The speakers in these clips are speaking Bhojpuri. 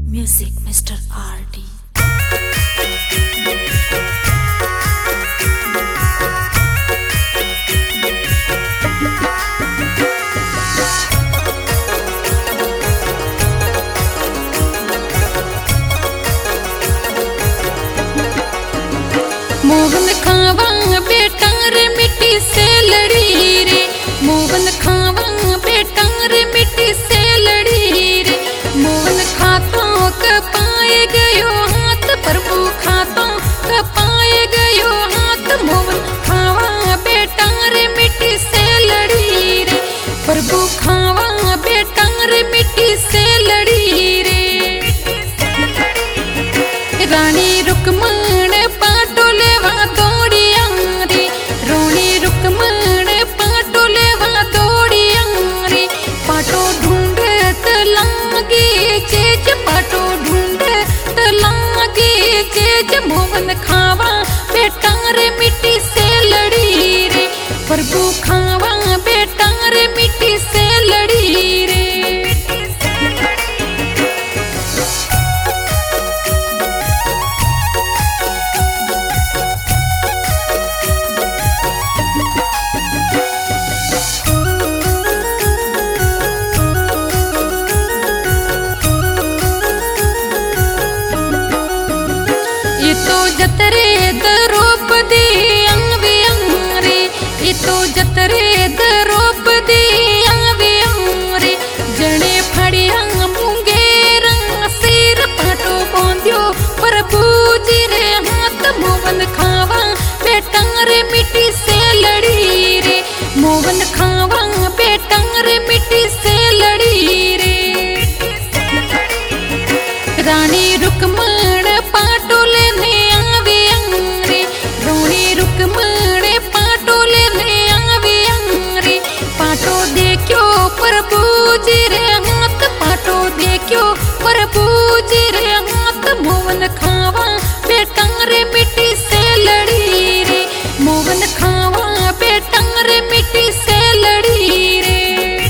Music, Mr. R.D. मोहन खावा बेटा रे मिट्टी से लड़ी रे, मोहन खावा बेटा रे मिट्टी से लड़ी रे। मोहन खातों का पाए गयो हाथ, प्रभु खातों का पाए गयो हाथ। मोहन खावा बेटा रे मिट्टी से लड़ी रे, प्रभु खावा बेटा रे मिट्टी से लड़ी रे। रानी रुक्मण पाटोले वा दौड़िया रे, रोनी रुक्मण पाटोले वा दौड़िया रे। पाटो ढूंढत लागे चेज, पाटो ढूंढत लागे चेज। मोहन खावा बेटा रे मिट्टी से लड़ी रे, प्रभु खावा बेटा रे मिट्टी से लड़ी रे। ये तो जतरे द्रौपदी आवे रे, ये तो जतरे द्रौपदी आवे रे। जने फड़िया मुंगेरा सिर, पाटो बांध्यो प्रभु जी रे हाथ। मोहन खावा बेटा रे मिट्टी से लड़ी रे, मोहन खावा बेटा रे मिट्टी से लड़ी रे। रानी रुक्मण पाटोले ने आवे रे, रोनी रुक्मण पाटोले ने आवे रे। पाटो देखो प्रभु जी रे हाथ, पाटो देखो प्रभु जी रे हाथ। मोहन खावा बेटा रे मिट्टी से लड़ी रे, मोहन खावा बेटा रे मिट्टी से लड़ी रे।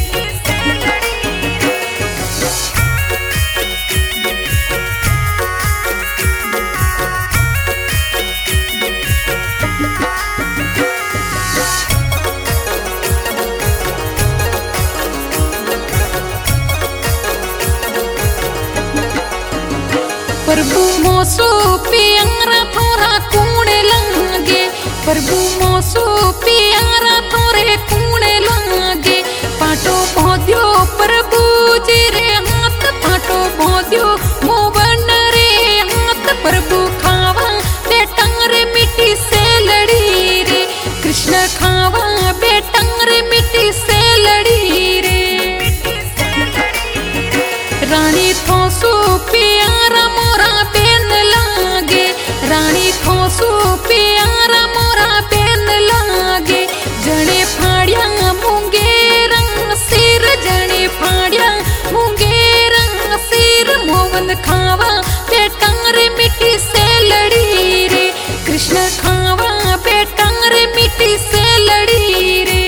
प्रभु मोसो प्यारा थोड़ा कूड़े लागे, प्रभु मोसो प्यारा थोड़े कूड़े लागे। पाटो बोध्यो प्रभु जी रे हाथ, पाटो बोध्यो मोहन रे हाथ। प्रभु खावा बेटा रे मिट्टी से लड़ी रे, कृष्ण खावा बेटा रे मिट्टी से लड़ी रे। रानी थोसो प्यारा मोरा बेन लागे, रानी थोसो प्यारा मोरा बेन लागे। जने फाड़िया मुंगेरा सिर, जने फाड़िया मुंगेरा सिर। मोहन खावा बेटा रे मिट्टी से लड़ी रे, कृष्ण खावा बेटा रे मिट्टी से लड़ी रे।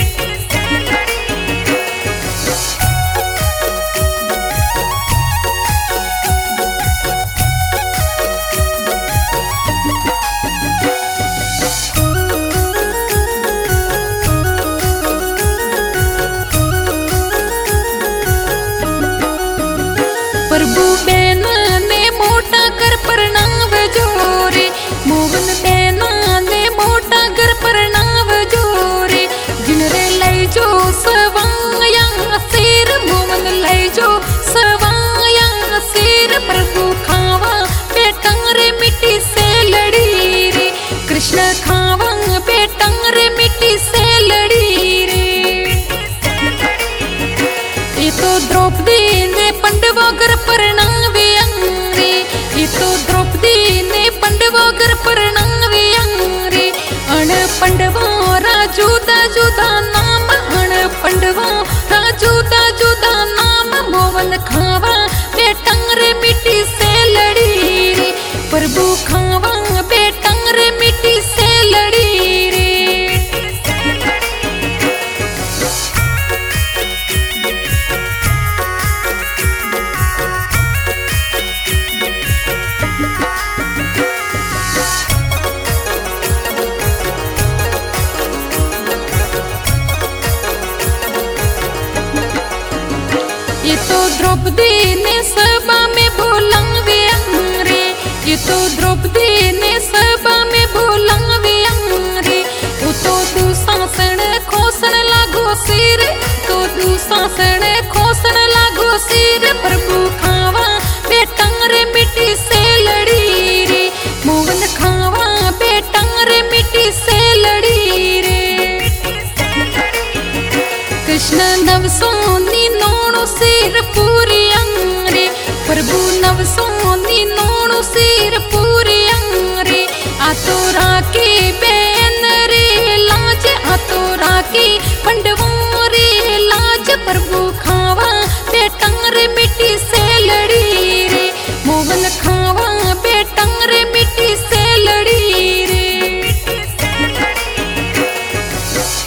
प्रभु बैन ने मोटा कर प्रणाम जोरे, मोहन बैना ने मोटा कर प्रणाम जोरे। जिनरे लई जो सवाया सिर, मोहन लई जो सवाया सिर। प्रभु खावा बेटा रे मिट्टी से लड़ी रे, कृष्ण खावा बेटा रे मिट्टी से लड़ी रे। ये तो द्रौपदी ने पंडवों कर प्रणावे रे, ये तो द्रौपदी ने पंडवों कर प्रणावे रे। अण पंडवों राजू दा जुदा नाम, अण पंडवों राजू दा जुदा नाम। मोहन खावा बेटा रे मिट्टी से लड़ी रे, प्रभु खावा बेटा रे मिट्टी से लड़ी रे। प्रभु नवसोनी नोणु सिर पूरी रे आतो राखी बेन रे लाज आतो राखी पंडवारी लाज प्रभु खावा बेटा रे मिट्टी से लड़ी रे मोहन खावा बेटा